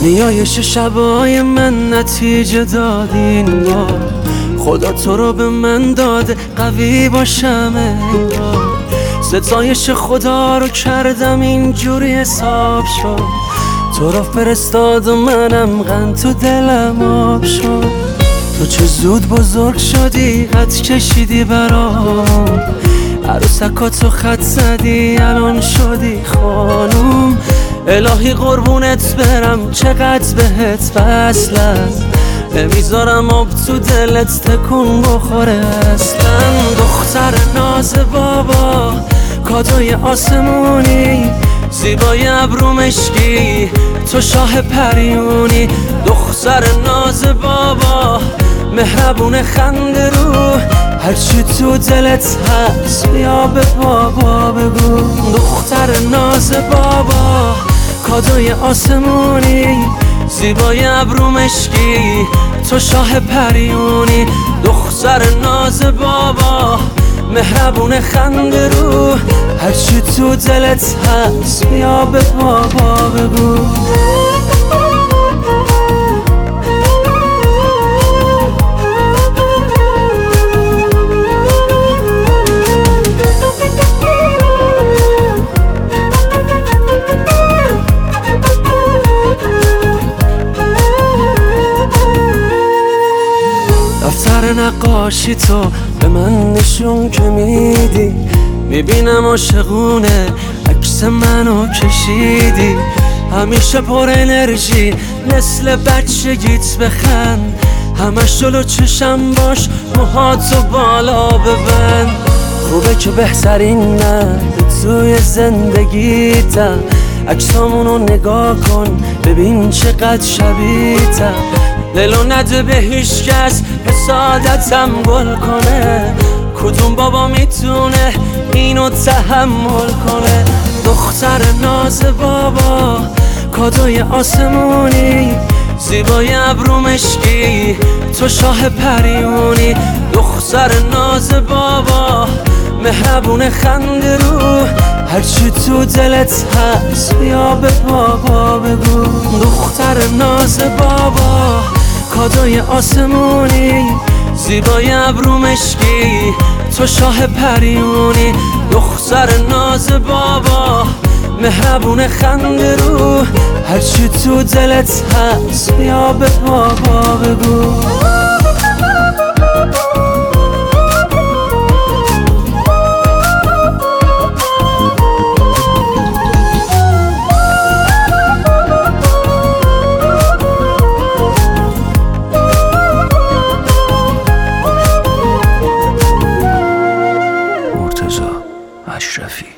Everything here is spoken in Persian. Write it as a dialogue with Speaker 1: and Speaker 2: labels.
Speaker 1: نیایش شبای من نتیجه دادین بار، خدا تو رو به من داده قوی باشم انگار. ستایش خدا رو کردم اینجوری حساب شد، تو رو فرستاد و منم غم تو دلم آب شد. تو چه زود بزرگ شدی، خط کشیدی برام، عروسکاتو خط زدی الان شدی خانوم. الهی قربونت برم چقدر بهت وصلم، نمیذارم آب تو دلت تکون بخوره اصلا. دختر ناز بابا کادوی آسمونی، زیبای ابرو مشکی تو شاه پریونی. دختر ناز بابا مهربون خنده رو، هرچی تو دلت هست بیا به بابا بگو. دختر ناز بابا کادوی آسمونی، زیبای ابرو مشکی تو شاه پریونی. دختر ناز بابا مهربون خنده رو، هرچی تو دلت هست بیا به بابا بگو. دفتر نقاشی تو به من نشون که میدی، میبینم عاشقونه عکس منو کشیدی. همیشه پر انرژی مثل بچگیت بخند، همش جلو چشم باش موهاتو بالا ببند. خوبه که بهترین مرد توی زندگیتم، عکسامونو نگاه کن ببین چقدر شبیه‌تم. دلو نده به هیچ کس حسادتم گل کنه، کدوم بابا میتونه اینو تحمل کنه. دختر ناز بابا کادوی آسمونی، زیبای ابرو مشکی تو شاه پریونی. دختر ناز بابا مهربون خنده رو، هرچی تو دلت هست بیا به بابا بگو. دختر ناز بابا کادوی آسمونی، زیبای ابرو مشکی تو شاه پریونی. دختر ناز بابا مهربون خنده رو، هرچی تو دلت هست بیا به بابا بگو.
Speaker 2: مرتضی اشرفی.